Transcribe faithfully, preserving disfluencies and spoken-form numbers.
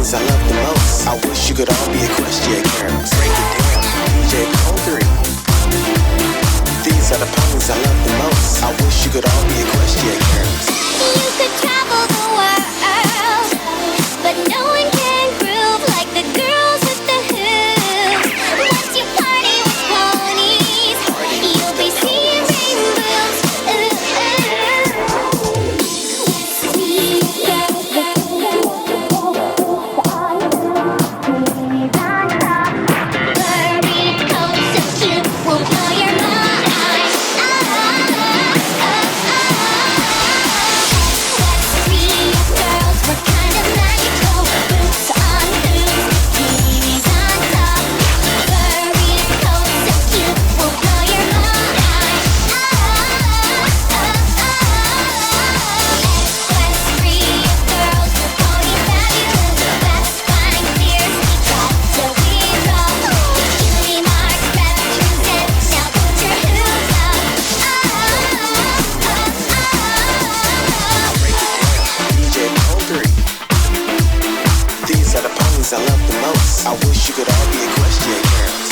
ponies I love the most. I wish you could all be equestrian girls. Break it down, D J Cole three. These are the ponies I love the most. I wish you could all be equestrian girls. You could travel the world, but no one can groove like the girls with the hooves. Once you party with ponies, you'll be seeing rainbows. Ooh, ooh. Sweet furry coats so cute will blow your mind. Oh, oh, oh, oh. Sweet girls were kind of magical. Boots on hooves, bikinis on top. Furry coats so cute will blow your mind. Oh, oh, oh, oh. Equestrian girls were pony fabulous. Best flying steers we tried till we drop. Cutie marks, represent. Now put your hooves up. Oh, oh, oh, oh. D J Cole three. These are the ponies I love the most. I wish you could all be equestrian girls.